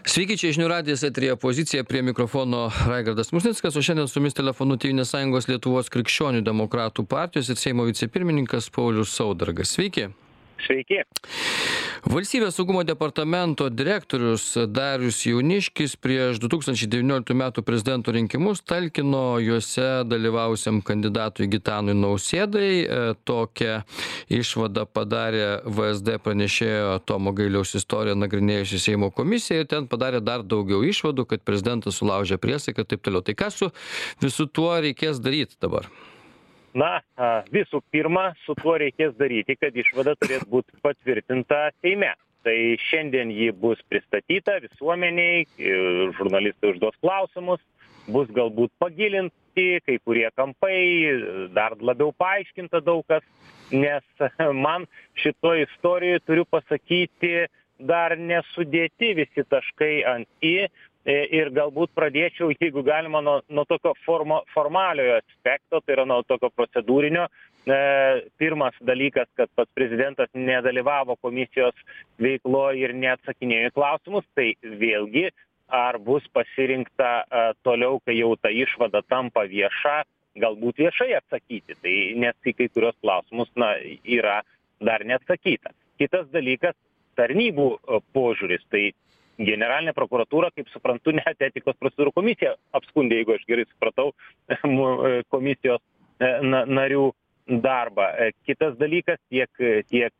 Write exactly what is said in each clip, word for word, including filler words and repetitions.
Sveiki, čia žinių radijas eteryje pozicija, prie mikrofono Raigardas Musnickas, o šiandien su mumis telefonu Tėvynės sąjungos Lietuvos krikščionių demokratų partijos ir Seimo vicepirmininkas Paulius Saudargas. Sveiki. Sveiki. Valstybės saugumo departamento direktorius Darius Jauniškis prieš du tūkstančiai devynioliktų metų prezidento rinkimus talkino juose dalyvausiam kandidatui Gitanui Nausėdai. Tokią išvadą padarė V S D pranešėjo Tomo Gailiaus istoriją nagrinėjusi Seimo komisija ir ten padarė dar daugiau išvadų, kad prezidentas sulaužė priesaiką ir taip toliau. Tai ką su visu tuo reikės daryti dabar? Na, visų pirma, su tuo reikės daryti, kad išvada turės būti patvirtinta Seime. Tai šiandien ji bus pristatyta visuomeniai, žurnalistai užduos klausimus, bus galbūt pagilinti kai kurie kampai, dar labiau paaiškinta daug kas, nes man šitoj istorijoje, turiu pasakyti, dar nesudėti visi taškai ant i. Ir galbūt pradėčiau, jeigu galima, nuo, nuo tokio formo, formaliojo aspekto, tai yra nuo tokio procedūrinio. E, pirmas dalykas, kad pats prezidentas nedalyvavo komisijos veikloje ir neatsakinėjo į klausimus, tai vėlgi, ar bus pasirinkta e, toliau, kai jau ta išvada tampa vieša, galbūt viešai atsakyti, tai nes į kai kurios klausimus na, yra dar neatsakyta. Kitas dalykas, tarnybų požiūris, tai Generalinė prokuratūra, kaip suprantu, net etikos procedūrų komisija apskundė, jeigu aš gerai supratau, komisijos narių darbą. Kitas dalykas, tiek, tiek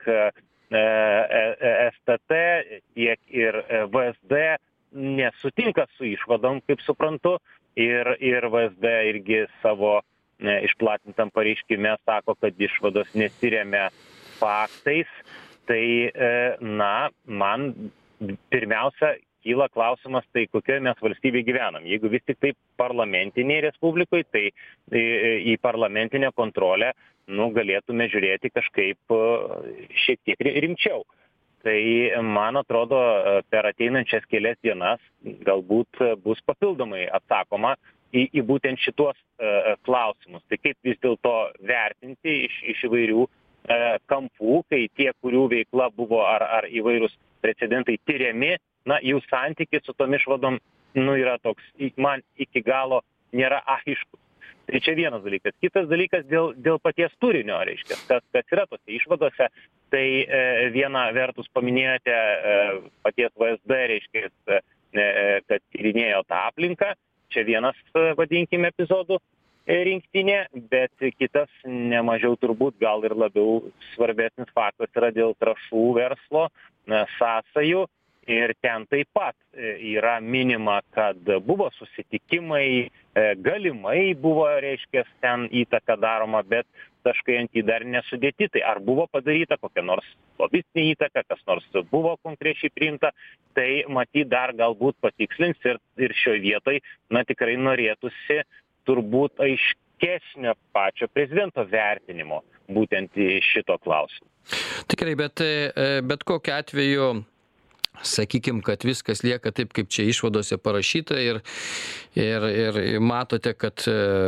S T T, tiek ir V S D nesutinka su išvadom, kaip suprantu, ir, ir V S D irgi savo išplatintam pareiškime sako, kad išvados nesiremia faktais. Tai, na, man pirmiausia, kyla klausimas, tai kokioje mes valstybėje gyvenam. Jeigu vis tik tai parlamentiniai respublikai, tai į parlamentinę kontrolę nu, galėtume žiūrėti kažkaip šiek tiek rimčiau. Tai, man atrodo, per ateinančias kelias dienas galbūt bus papildomai atsakoma į, į būtent šitos uh, klausimus. Tai kaip vis dėlto vertinti iš, iš įvairių uh, kampų, kai tie, kurių veikla buvo ar, ar įvairūs precedentai tyriami, na, jų santykis su tom išvadom, nu, yra toks, man iki galo nėra aiškus. Tai čia vienas dalykas. Kitas dalykas dėl, dėl paties turinio, reiškia, kas, kas yra tose išvadose, tai e, viena vertus paminėjote e, paties V S D, reiškia, e, kad tyrinėjo tą aplinką, čia vienas, e, vadinkime, epizodų e, rinktinė, bet kitas nemažiau turbūt gal ir labiau svarbesnis faktas yra dėl trąšų verslo, sąsajų ir ten taip pat yra minima, kad buvo susitikimai, galimai buvo, reiškia, ten įtaka daroma, bet taškai ant jį dar nesudėti. Tai ar buvo padaryta kokia nors lobistinė įtaka, kas nors buvo konkrečiai priimta, tai matyt dar galbūt patikslins ir, ir šioje vietoje, na, tikrai norėtųsi turbūt aiškesnio pačio prezidento vertinimo būtent šito klausimo. Tikrai, bet, bet kokiu atveju, sakykim, kad viskas lieka taip, kaip čia išvadose parašyta ir, ir, ir matote, kad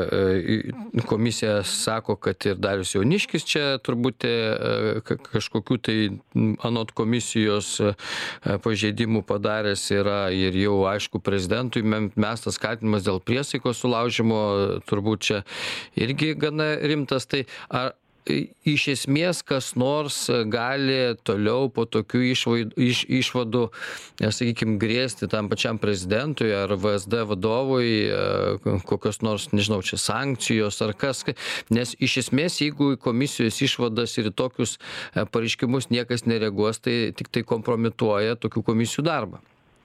komisija sako, kad ir Darius Jauniškis čia turbūt kažkokių tai anot komisijos pažeidimų padaręs yra ir jau aišku prezidentui mestas kaltinimas dėl priesaikos sulaužymo, turbūt čia irgi gana rimtas. Tai ar iš esmės kas nors gali toliau po tokių išvaidų, iš, išvadų, sakykime, grėsti tam pačiam prezidentui ar V S D vadovui, kokios nors, nežinau, čia sankcijos ar kas, nes iš esmės, jeigu į komisijos išvadas ir į tokius pareiškimus niekas nereaguos, tai tik tai kompromituoja tokių komisijų darbą.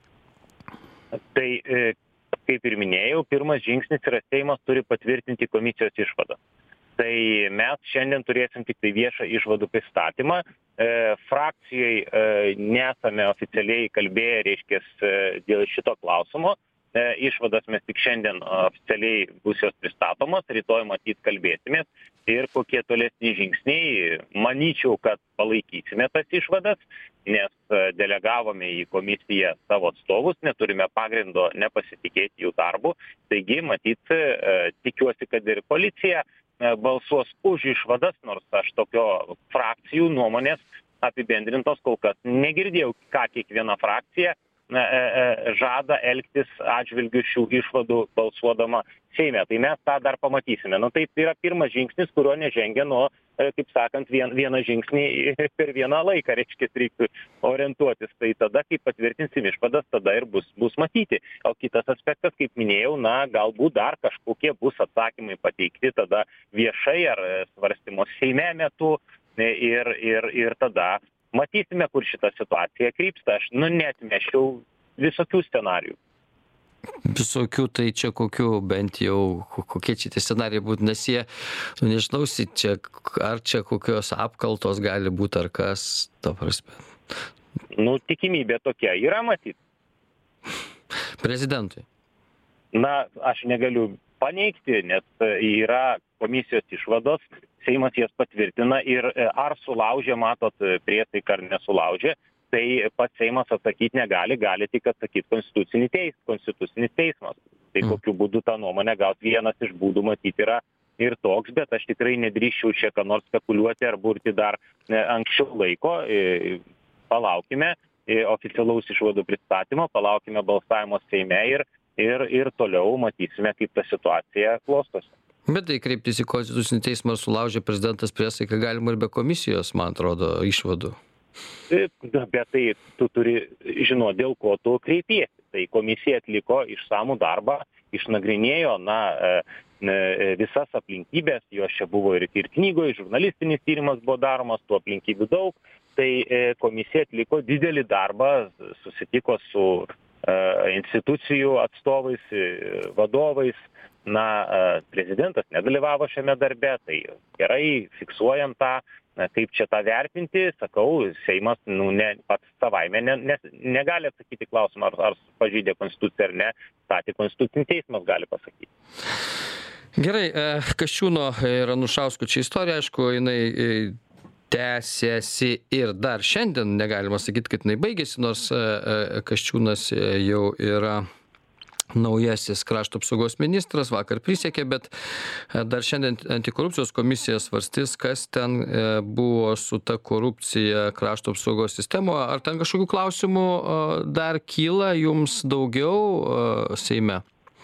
Tai, kaip ir minėjau, pirmas žingsnis yra Seimas turi patvirtinti komisijos išvadą. Tai mes šiandien turėsim tik tai viešą išvadų pristatymą. E, frakcijai e, nesame oficialiai kalbėję, reiškia, dėl šito klausimo. E, išvadas mes tik šiandien oficialiai bus jos pristatomos, rytoj matyt kalbėsimės. Ir kokie tolesni žingsniai, manyčiau, kad palaikysime tas išvadas, nes delegavome į komisiją savo atstovus, neturime pagrindo nepasitikėti jų darbu. Taigi, matyt, e, tikiuosi, kad ir koalicija balsuos už išvadas, nors aš tokio frakcijų nuomonės apibendrintos kol kas negirdėjau, ką kiekviena frakcija e, e, žada elgtis atžvilgiu šių išvadų balsuodama Seime. Tai mes tą dar pamatysime. Nu, tai yra pirmas žingsnis, kurio nežengia nuo, e, kaip sakant, vien, vieną žingsnį per vieną laiką, reiškia, reiktų orientuotis. Tai tada, kai patvirtinsim išvadas, tada ir bus, bus matyti. O kitas aspektas, kaip minėjau, na, galbūt dar kažkokie bus atsakymai pateikti tada viešai ar svarstymo Seime metu ir, ir, ir tada matysime, kur šita situacija krypsta. Aš, nu, neatmešiau visokių scenarijų. Visokių, tai čia kokių bent jau, kokie čia tie scenarijai būtų, nes jie, nu, nežinau, čia, ar čia kokios apkaltos gali būti, ar kas, ta prasme. Nu, tikimybė tokia yra matyti. Prezidentui. Na, aš negaliu paneigti, nes yra komisijos išvados, Seimas jas patvirtina ir ar sulaužė, matot, priesaiką ar nesulaužė, tai pats Seimas atsakyti negali, gali tik atsakyti konstitucinį teis, konstitucinis teismas. Tai mm. kokiu būdu tą nuomonę gauti, vienas iš būdų matyti yra ir toks, bet aš tikrai nedrįščiau čia ką nors spekuliuoti ar burti dar anksčiau laiko. Palaukime oficialaus išvadų pristatymo, palaukime balsavimo Seime ir, ir, ir toliau matysime, kaip ta situacija klostosi. Bet tai kreiptis į konstitucinį teismą sulaužė prezidentas priesaiką galima ir be komisijos, man atrodo, išvadų. Bet tai tu turi žinoti, dėl ko tu kreipiesi. Tai komisija atliko išsamų darbą, išnagrinėjo, na, visas aplinkybės, jos čia buvo ir, ir knygoje, žurnalistinis tyrimas buvo daromas, tų aplinkybių daug. Tai komisija atliko didelį darbą, susitiko su institucijų atstovais, vadovais. Na, prezidentas nedalyvavo šiame darbe, tai gerai, fiksuojam tą, na, kaip čia tą vertinti, sakau, Seimas, nu, ne, pats savaime ne, ne, negali atsakyti klausimą, ar, ar pažeidė konstituciją ar ne, tą tik konstitucinis teismas gali pasakyti. Gerai, Kasčiūno ir Anušausko čia istorija, aišku, jinai tęsiasi ir dar šiandien, negalima sakyti, kad jinai baigėsi, nors Kasčiūnas jau yra naujasis krašto apsaugos ministras, vakar prisiekė, bet dar šiandien antikorupcijos komisija svarstys, kas ten buvo su ta korupcija krašto apsaugos sistemoje. Ar ten kažkokių klausimų dar kyla jums daugiau Seime?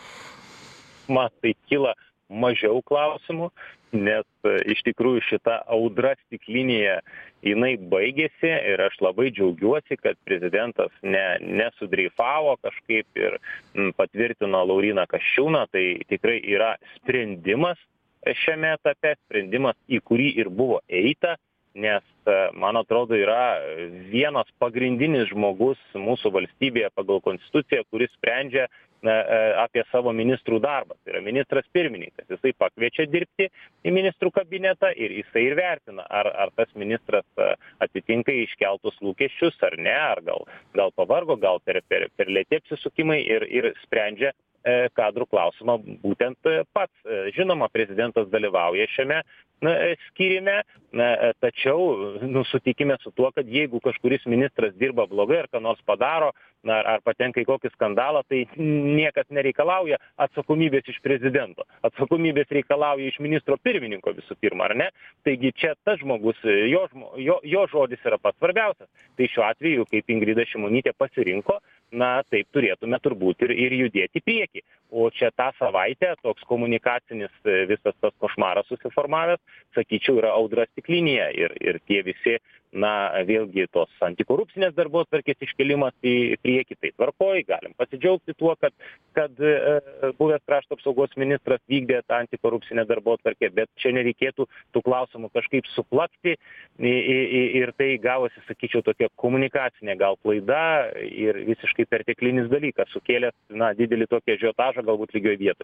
Man tai kyla mažiau klausimų, nes iš tikrųjų šita audra stiklinėje jinai baigėsi ir aš labai džiaugiuosi, kad prezidentas ne, nesudreifavo kažkaip ir m, patvirtino Lauryną Kasčiūną. Tai tikrai yra sprendimas šiame etape, sprendimas, į kurį ir buvo eita, nes, man atrodo, yra vienas pagrindinis žmogus mūsų valstybėje pagal konstituciją, kuris sprendžia apie savo ministrų darbą. Tai yra ministras pirmininkas. Jisai pakviečia dirbti į ministrų kabinetą ir jisai ir vertina, ar, ar tas ministras atitinka iškeltus lūkesčius ar ne, ar gal, gal pavargo, gal per, per, per lėti apsisukimai ir, ir sprendžia kadrų klausimą būtent pats. Žinoma, prezidentas dalyvauja šiame na, skyrime, na, tačiau nu, sutikime su tuo, kad jeigu kažkuris ministras dirba blogai ar ką nors padaro, na, ar patenka į kokį skandalą, tai niekas nereikalauja atsakomybės iš prezidento. Atsakomybės reikalauja iš ministro pirmininko visų pirma, ar ne? Taigi čia tas žmogus, jo, jo, jo žodis yra pats svarbiausias. Tai šiuo atveju, kaip Ingrida Šimonytė pasirinko, na, taip turėtume turbūt ir, ir judėti į priekį. O čia tą savaitę toks komunikacinis visas tas košmaras susiformavęs, sakyčiau, yra audra stiklinėje ir, ir tie visi, na, vėlgi tos antikorupcinės darbotvarkės iškelimas į priekį, tai tvarkoj, galim pasidžiaugti tuo, kad, kad e, buvęs krašto apsaugos ministras vykdė tą antikorupcinę darbotvarkę, bet čia nereikėtų tų klausimų kažkaip suplakti ir tai gavosi, sakyčiau, tokia komunikacinė gal klaida ir visiškai perteklinis dalykas, sukėlęs, na, didelį tokį ažiotažą galbūt lygioj vietoj.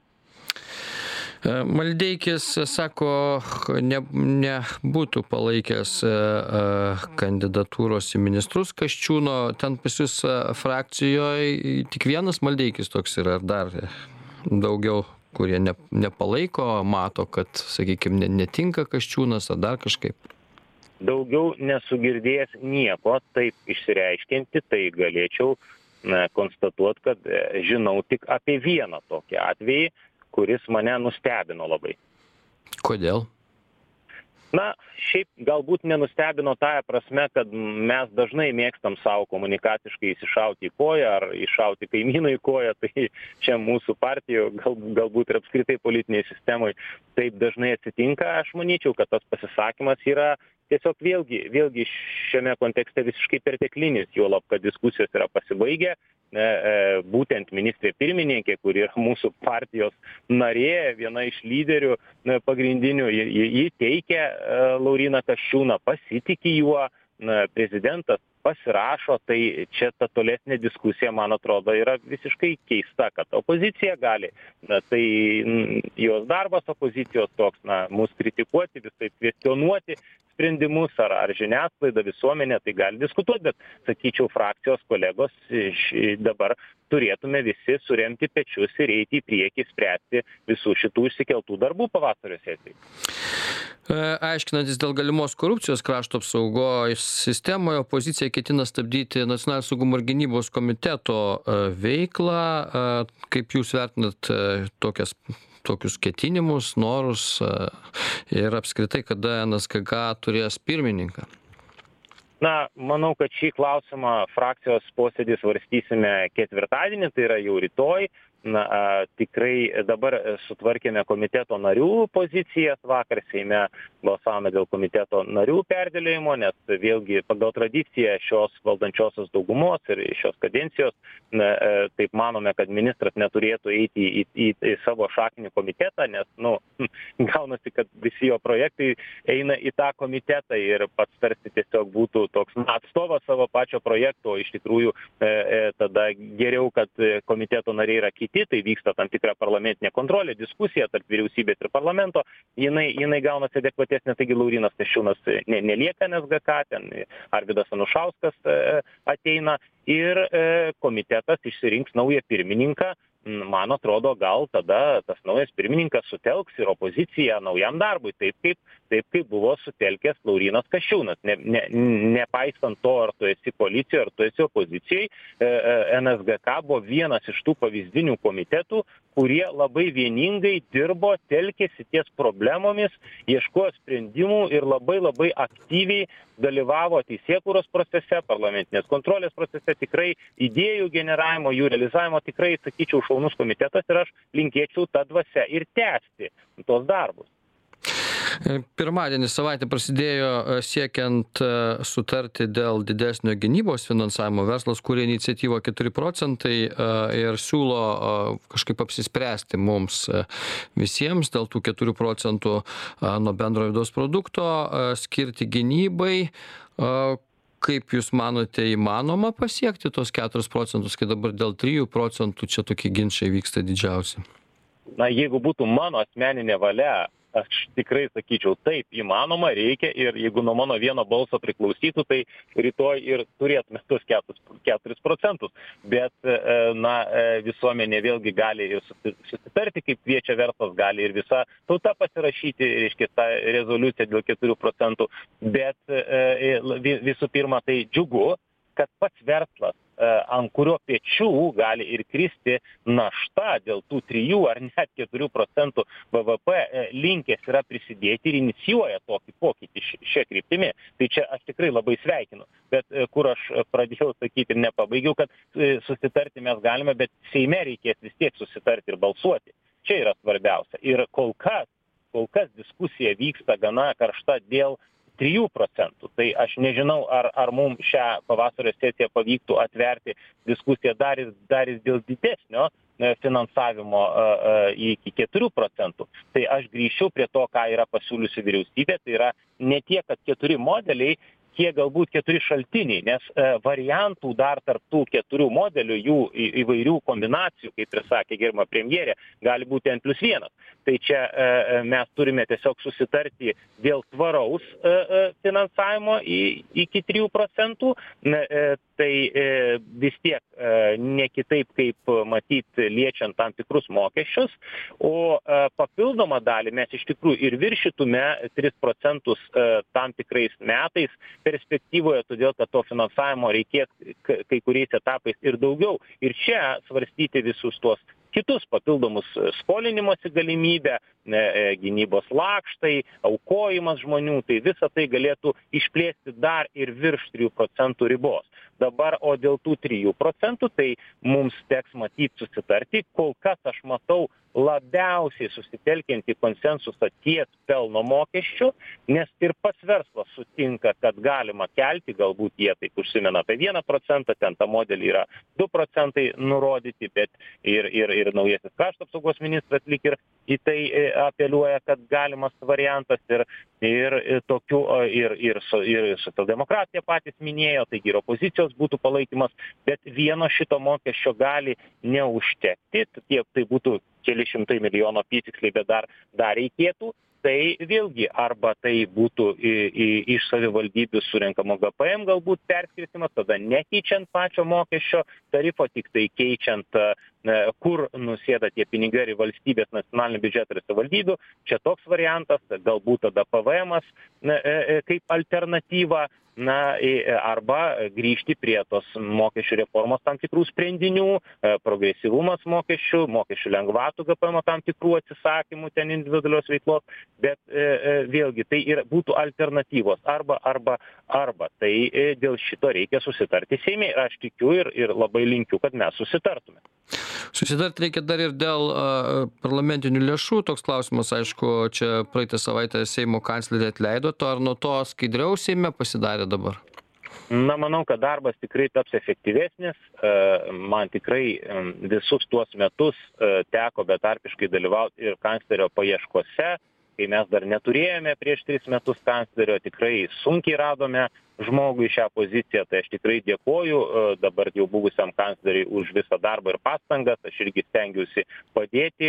Maldeikis sako, ne, nebūtų palaikęs kandidatūros į ministrus Kasčiūno. Ten pas jūs frakcijoje tik vienas Maldeikis toks yra, ar dar daugiau, kurie ne, nepalaiko, mato, kad, sakykime, netinka Kasčiūnas, ar dar kažkaip? Daugiau nesugirdėjęs nieko taip išsireiškinti, tai galėčiau konstatuoti, kad žinau tik apie vieną tokį atvejį, kuris mane nustebino labai. Kodėl? Na, šiaip galbūt nenustebino tąja prasme, kad mes dažnai mėgstam savo komunikaciškai įsišauti į koją ar iššauti kaimynui į koją, tai čia mūsų partijų, gal, galbūt ir apskritai politiniai sistemai taip dažnai atsitinka. Aš manyčiau, kad tas pasisakymas yra tiesiog vėlgi, vėlgi šiame kontekste visiškai perteklinis, juolab, kad diskusijos yra pasibaigę. Būtent ministrė pirmininkė, kuri yra mūsų partijos narė, viena iš lyderių pagrindinių, ji teikia Lauryną Kasčiūną, pasitiki juo, prezidentas pasirašo, tai čia ta tolesnė diskusija, man atrodo, yra visiškai keista, kad opozicija gali, na, tai jos darbas opozicijos toks, na, mus kritikuoti, visai kvestionuoti sprendimus, ar, ar žiniasklaida, visuomenė, tai gali diskutuoti, bet, sakyčiau, frakcijos kolegos iš, dabar turėtume visi suremti pečius ir eiti į priekį, spręsti visų šitų išsikeltų darbų pavasario sesijai. Aiškinantis dėl galimos korupcijos krašto apsaugos sistemoje, opozicija ketina stabdyti Nacionalinio saugumo ir gynybos komiteto veiklą. Kaip jūs vertinat tokias, tokius ketinimus, norus ir apskritai, kada N S G K turės pirmininką? Na, manau, kad šį klausimą frakcijos posėdį svarstysime ketvirtadienį, tai yra jau rytoj. Na, a, tikrai dabar sutvarkėme komiteto narių pozicijas, vakar Seime balsavome dėl komiteto narių perdėlėjimo, nes vėlgi pagal tradiciją šios valdančiosios daugumos ir šios kadencijos, na, a, taip manome, kad ministras neturėtų eiti į, į, į savo šakinį komitetą, nes, nu, gaunasi, kad visi jo projektai eina į tą komitetą ir pats tarsi tiesiog būtų toks na, atstovas savo pačio projekto, iš tikrųjų e, e, tada geriau, kad komiteto nariai yra kiti, tai vyksta tam tikra parlamentinė kontrolė, diskusija tarp vyriausybės ir parlamento, jinai, jinai gaunasi adekvatesnė, taigi Laurynas Kasčiūnas ne, nelieka N S G K, ten Arvydas Anušauskas e, ateina ir e, komitetas išsirinks naują pirmininką. Man atrodo, gal tada tas naujas pirmininkas sutelks ir opoziciją naujam darbui, taip kaip, taip kaip buvo sutelkęs Laurynas Kasčiūnas. Ne, ne, nepaisant to, ar tu esi koalicijoje, ar tu esi opozicijai, N S G K buvo vienas iš tų pavyzdinių komitetų, kurie labai vieningai dirbo, telkėsi ties problemomis, ieškojo sprendimų ir labai labai aktyviai dalyvavo teisėkūros procese, parlamentinės kontrolės procese, tikrai idėjų generavimo, jų realizavimo tikrai, sakyčiau, šaunus komitetas ir aš linkėčiau tą dvasią ir tęsti tos darbus. Pirmadienį savaitė prasidėjo siekiant sutarti dėl didesnio gynybos finansavimo. Verslas kūrė iniciatyvą keturi procentai ir siūlo kažkaip apsispręsti mums visiems dėl tų keturių procentų nuo bendro vidaus produkto skirti gynybai. Kaip Jūs manote, įmanoma pasiekti tos keturis procentus, kai dabar dėl trijų procentų čia tokie ginčiai vyksta didžiausi? Na, jeigu būtų mano asmeninė valia, aš tikrai sakyčiau, taip, įmanoma, reikia ir jeigu nuo mano vieno balso priklausytų, tai rytoj ir turėtume tos keturis procentus. Bet, na, visuomenė vėlgi gali ir susitarti, kaip kviečia verslas, gali ir visa tauta pasirašyti, reiškia, tą rezoliuciją dėl keturių procentų. Bet visų pirma, tai džiugu, kad pats verslas, ant kurio pečių gali ir kristi našta dėl tų trijų ar net keturių procentų B V P, linkęs yra prisidėti ir inicijuoja tokį pokytį šią kryptimį. Tai čia aš tikrai labai sveikinu. Bet kur aš pradėjau sakyti ir nepabaigiau, kad susitarti mes galime, bet Seime reikės vis tiek susitarti ir balsuoti. Čia yra svarbiausia. Ir kol kas, kol kas diskusija vyksta gana karšta dėl trijų procentų. Tai aš nežinau, ar, ar mums šią pavasario sesiją pavyktų atverti diskusiją dar ir, dar ir dėl didesnio finansavimo iki keturių procentų. Tai aš grįžčiau prie to, ką yra pasiūliusi vyriausybė, tai yra ne tiek, kad keturi modeliai, kiek galbūt keturi šaltiniai, nes variantų dar tarp tų keturių modelių, jų įvairių kombinacijų, kaip ir sakė gerbiama premjerė, gali būti N plus vienas. Tai čia mes turime tiesiog susitarti dėl tvaraus finansavimo iki trijų procentų. Tai vis tiek ne kitaip, kaip matyti, liečiant tam tikrus mokesčius, o papildomą dalį mes iš tikrųjų ir viršytume tris procentus tam tikrais metais perspektyvoje, todėl kad to finansavimo reikės kai kuriais etapais ir daugiau. Ir čia svarstyti visus tuos kitus papildomus skolinimosi galimybę, gynybos lakštai, aukojimas žmonių, tai visa tai galėtų išplėsti dar ir virš trijų procentų ribos. Dabar, o dėl tų trijų procentų, tai mums teks matyti susitarti, kol kas aš matau labiausiai susitelkiantį konsensusą ties pelno mokesčiu, nes ir pats verslas sutinka, kad galima kelti, galbūt jie taip užsimena apie vieną procentą, ten tą modelį yra du procentai nurodyti, bet ir, ir, ir naujasis krašto apsaugos ministras lyg ir į tai apeliuoja, kad galimas variantas ir, ir, ir tokių, ir, ir, ir socialdemokratija patys minėjo, taigi ir opozicijos būtų palaikymas, bet vieno šito mokesčio gali neužtekti, tiek tai būtų keli šimtai milijonų apytiksliai, bet dar, dar reikėtų, tai vėlgi arba tai būtų į, į, iš savivaldybių surenkamo G P M galbūt perskirstimas, tada nekeičiant pačio mokesčio tarifo, tik tai keičiant, kur nusėda tie pinigai į valstybės nacionalinį biudžetą ir savivaldybių. Čia toks variantas, galbūt tada P V Emas kaip alternatyva. Na, arba grįžti prie tos mokesčių reformos tam tikrų sprendinių, progresyvumas mokesčių, mokesčių lengvatų G P M tam tikrų atsisakymų ten individualios veiklos, bet e, vėlgi tai ir būtų alternatyvos arba, arba, arba. Tai e, dėl šito reikia susitarti Seime ir aš tikiu ir, ir labai linkiu, kad mes susitartume. Susitarti reikia dar ir dėl uh, parlamentinių lėšų. Toks klausimas, aišku, čia praeitą savaitę Seimo kanclerė atleido to, ar nuo to skaidriau Seime pasidarė dabar? Na, manau, kad darbas tikrai taps efektyvesnis. Man tikrai visus tuos metus teko betarpiškai dalyvauti ir kanclerio paieškose, kai mes dar neturėjome prieš tris metus kanclerio, tikrai sunkiai radome žmogų į šią poziciją, tai aš tikrai dėkoju dabar jau buvusiam kancleriui už visą darbą ir pastangas, aš irgi stengiuosi padėti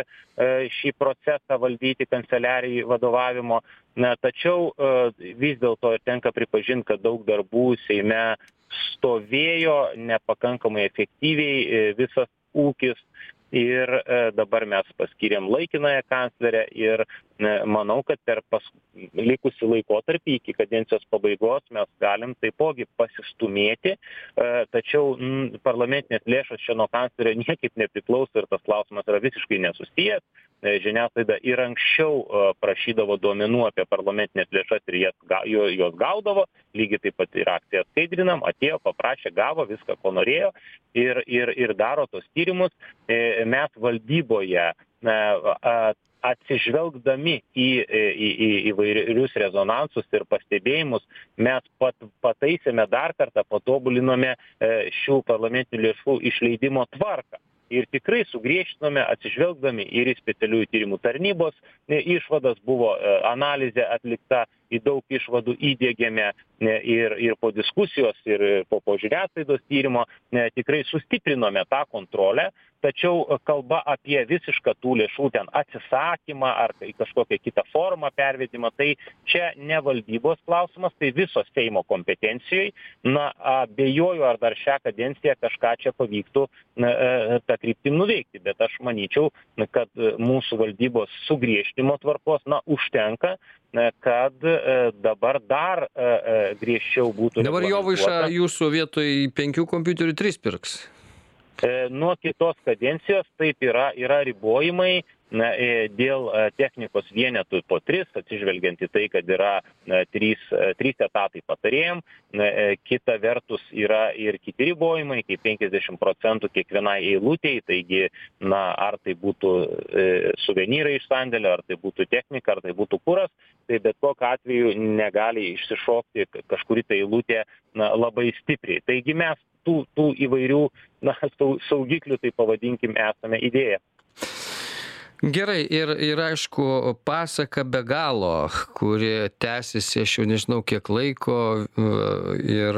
šį procesą valdyti kanceliarijai vadovavimo, na, tačiau vis dėlto ir tenka pripažinti, kad daug darbų Seime stovėjo nepakankamai efektyviai visas ūkis. Ir dabar mes paskyrėm laikinąją kanclerę ir manau, kad per pas, likusį laikotarpį iki kadencijos pabaigos mes galim taipogi pasistumėti, tačiau m, parlamentinės lėšos čia nuo kanclerio niekaip nepriklauso ir tas klausimas yra visiškai nesusijęs. Žiniasklaida ir anksčiau prašydavo duomenų apie parlamentinės lėšas ir jas, jos gaudavo, lygiai taip pat ir akciją skaidrinam, atėjo, paprašė, gavo viską, ko norėjo ir, ir, ir daro tos tyrimus. Mes valdyboje atsižvelgdami į, į, į įvairius rezonansus ir pastebėjimus, mes pat, pataisėme dar kartą, patobulinome šių parlamentinių lėšų išleidimo tvarką. Ir tikrai sugriežtinome, atsižvelgdami ir į specialiųjų tyrimų tarnybos išvadas, buvo analizė atlikta, į daug išvadų įdėgėme ir, ir po diskusijos, ir po, po žiniasklaidos tyrimo tikrai sustiprinome tą kontrolę, tačiau kalba apie visišką tų lėšų ten atsisakymą ar kažkokią kitą formą pervedimą, tai čia ne valdybos klausimas, tai visos Seimo kompetencijai. Na, abejoju, ar dar šią kadenciją kažką čia pavyktų na, tą kryptim nuveikti, bet aš manyčiau, kad mūsų valdybos sugriežtimo tvarkos, na, užtenka, kad dabar dar griežčiau būtų. Dabar Jovaiša jūsų vietoj penkių kompiuterių tris pirks. Nuo kitos kadencijos taip yra, yra ribojimai na, dėl technikos vienetų po tris, atsižvelgiant į tai, kad yra na, trys, trys etatai patarėjim. Na, kita vertus yra ir kiti ribojimai, kaip penkiasdešimt procentų kiekvienai eilutei, taigi na, ar tai būtų e, suvenyrai iš sandėlio, ar tai būtų technika, ar tai būtų kuras, tai bet kokiu atveju negali išsišokti kažkuri tai eilutė na, labai stipriai. Taigi mes tų, tų įvairių na, saugiklių, tai pavadinkim, esame idėję. Gerai, ir, ir aišku, pasaka be galo, kuri tęsiasi, aš jau nežinau kiek laiko ir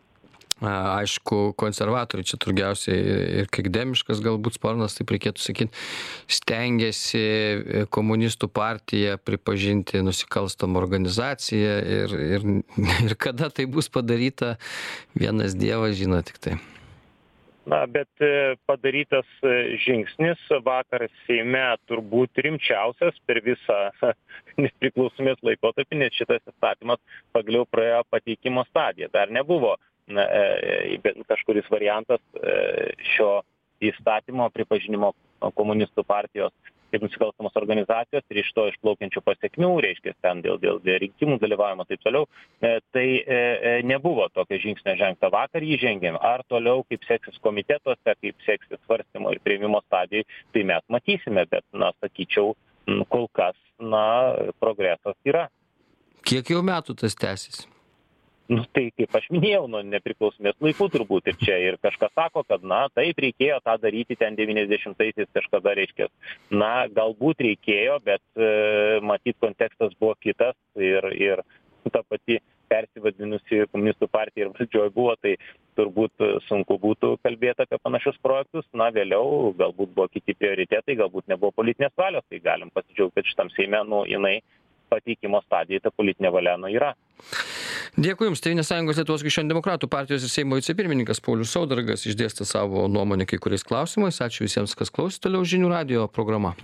aišku, konservatoriai čia turgiausiai ir krikdemiškas galbūt sparnas, taip reikėtų sakyti, stengiasi komunistų partiją pripažinti nusikalstamą organizaciją ir, ir, ir kada tai bus padaryta, vienas dievas žino tik tai. Na, bet padarytas žingsnis vakar Seime turbūt rimčiausias per visą nepriklausomės laikotarpį, nes šitas įstatymas pagaliau praėjo pateikimo stadiją. Dar nebuvo kažkuris variantas šio įstatymo pripažinimo komunistų partijos kaip nusikalstamos organizacijos ir iš to išplaukiančių pasekmių, reiškia ten dėl, dėl, dėl rinkimų dalyvavimo taip toliau, e, tai e, nebuvo tokio žingsnio žengta. Vakar jį žengėm. Ar toliau kaip seksis komitetuose, kaip seksis svarstymo ir prieimimo stadijai, tai mes matysime, bet, na, sakyčiau, kol kas, na, progresas yra. Kiek jau metų tas tęsis? Nu, tai kaip aš minėjau, nuo nepriklausomės laikų turbūt ir čia ir kažkas sako, kad na taip reikėjo tą daryti ten devyniasdešimtaisiais kažkada, reiškia. Na, galbūt reikėjo, bet e, matyt kontekstas buvo kitas ir, ir ta pati persivadinusi komunistų partija ir valdžioje buvo, tai turbūt sunku būtų kalbėti apie panašius projektus. Na, vėliau galbūt buvo kiti prioritetai, galbūt nebuvo politinės valios, tai galim pasidžiaugti, kad šitam Seime, nu, jinai pateikimo stadijai ta politinė valia, nu, yra. Dėkui Jums. Tėvynės sąjungos Lietuvos krikščionių demokratų partijos ir Seimo vicepirmininkas Paulius Saudargas išdėstė savo nuomonę kai kuriais klausimais. Ačiū visiems, kas klausė. Toliau žinių radijo programa.